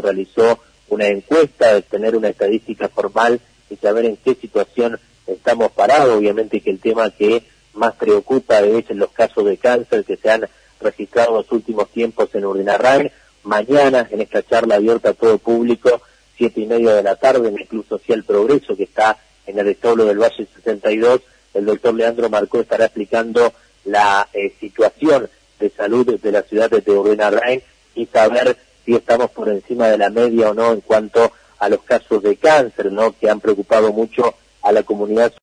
realizó una encuesta, de tener una estadística formal y saber en qué situación estamos parados. Obviamente que el tema que más preocupa es los casos de cáncer que se han registrado en los últimos tiempos en Urdinarrain. Mañana, en esta charla abierta a todo público, 7:30 de la tarde, en el Club Social Progreso, que está en el establo del Valle 62, el doctor Leandro Marcó estará explicando la situación de salud de la ciudad de Urdinarrain y saber si estamos por encima de la media o no en cuanto a los casos de cáncer, ¿no?, que han preocupado mucho a la comunidad.